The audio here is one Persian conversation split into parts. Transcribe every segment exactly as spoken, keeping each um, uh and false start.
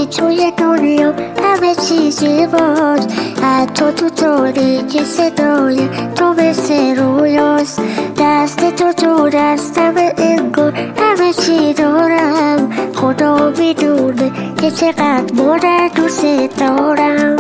وقتی توی دنیا همه چیزی باز، حتی تو تاریکی صدای تو مثل رویاست. دست تو تو دستم انگار همه چی دارم، خدا میدونه که چقدر مادر دوست دارم.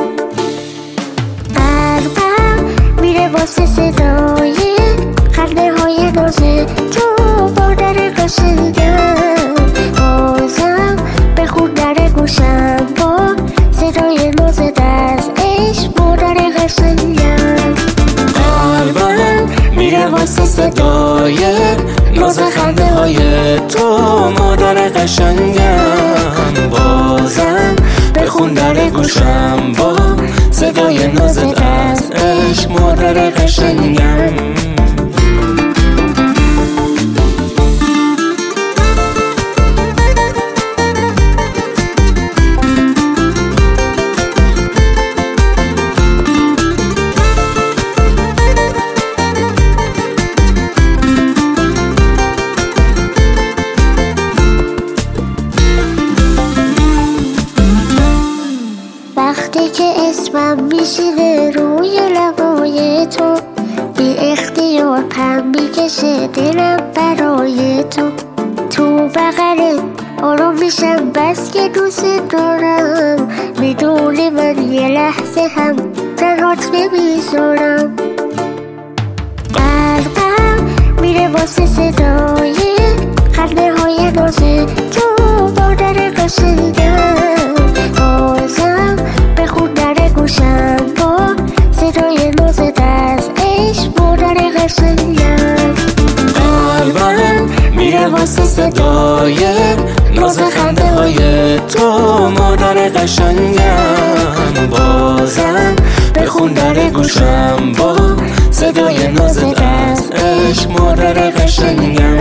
قلبم میره واسه صدای خنده های ناز تو مادر قشنگم. بازم بخوندن گوشم با صدای ناز دستش مادر قشنگم. قلبم میره واسه صدای ناز خنده های تو مادر قشنگم. بازم بخوندن گوشم با صدای ناز دستش مادر قشنگم. وقتی که اسمم میشینه روی لبای تو، بی اختیار پم میکشه دلم برای تو. تو بغلت آرام میشم بس که دوست دارم، میدونی من یه لحظه هم تنهات نمیذارم. قلبم میره واسه صدای خنده های ناز تو مادر قشنگم. بازم بخوندن گوشم با صدای ناز دستش مادر قشنگم. قلبم میره واسه صدای ناز خنده های تو مادر قشنگم. بازم بخوندن گوشم با صدای ناز دستش مادر قشنگم.